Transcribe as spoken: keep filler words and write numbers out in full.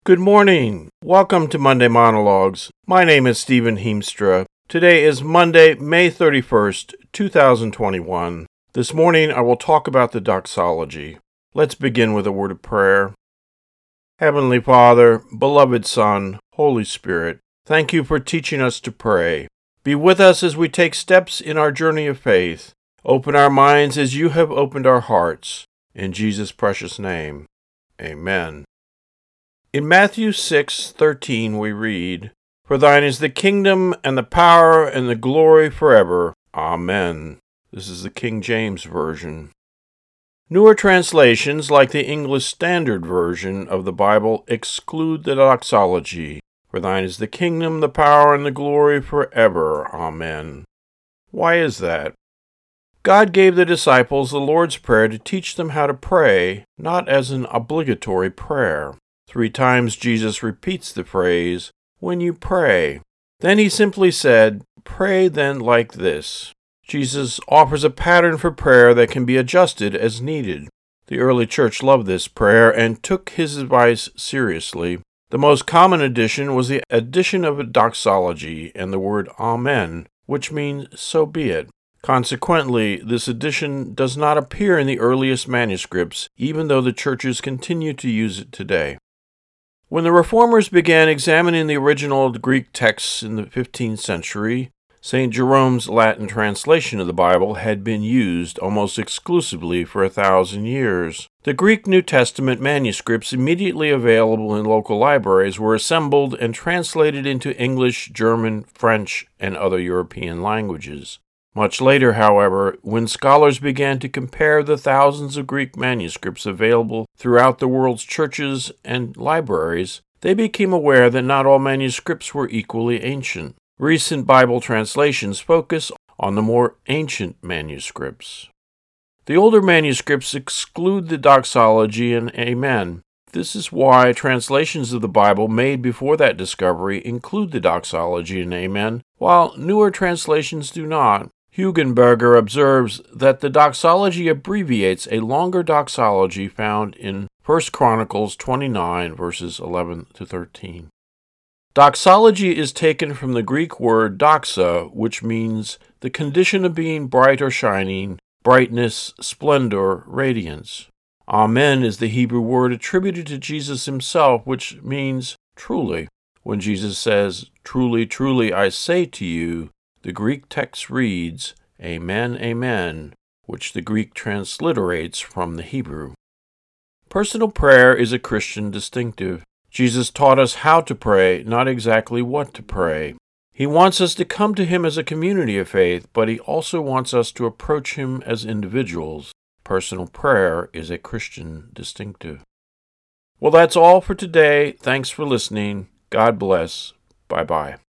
Good morning. Welcome to Monday Monologues. My name is Stephen Heemstra. Today is Monday, May thirty-first, two thousand twenty-one. This morning I will talk about the doxology. Let's begin with a word of prayer. Heavenly Father, beloved Son, Holy Spirit, thank you for teaching us to pray. Be with us as we take steps in our journey of faith. Open our minds as you have opened our hearts. In Jesus' precious name, amen. In Matthew six thirteen we read, "For thine is the kingdom, and the power, and the glory forever. Amen." This is the King James Version. Newer translations, like the English Standard Version of the Bible, exclude the doxology. "For thine is the kingdom, the power, and the glory forever. Amen." Why is that? God gave the disciples the Lord's Prayer to teach them how to pray, not as an obligatory prayer. Three times Jesus repeats the phrase, "when you pray." Then he simply said, "Pray then like this." Jesus offers a pattern for prayer that can be adjusted as needed. The early church loved this prayer and took his advice seriously. The most common addition was the addition of a doxology and the word Amen, which means "so be it." Consequently, this addition does not appear in the earliest manuscripts, even though the churches continue to use it today. When the Reformers began examining the original Greek texts in the fifteenth century, Saint Jerome's Latin translation of the Bible had been used almost exclusively for a thousand years. The Greek New Testament manuscripts immediately available in local libraries were assembled and translated into English, German, French, and other European languages. Much later, however, when scholars began to compare the thousands of Greek manuscripts available throughout the world's churches and libraries, they became aware that not all manuscripts were equally ancient. Recent Bible translations focus on the more ancient manuscripts. The older manuscripts exclude the doxology and Amen. This is why translations of the Bible made before that discovery include the doxology and Amen, while newer translations do not. Hugenberger observes that the doxology abbreviates a longer doxology found in First Chronicles twenty-nine, verses eleven to thirteen. Doxology is taken from the Greek word doxa, which means the condition of being bright or shining, brightness, splendor, radiance. Amen is the Hebrew word attributed to Jesus himself, which means truly. When Jesus says, "Truly, truly, I say to you," the Greek text reads, "Amen, amen," which the Greek transliterates from the Hebrew. Personal prayer is a Christian distinctive. Jesus taught us how to pray, not exactly what to pray. He wants us to come to him as a community of faith, but he also wants us to approach him as individuals. Personal prayer is a Christian distinctive. Well, that's all for today. Thanks for listening. God bless. Bye-bye.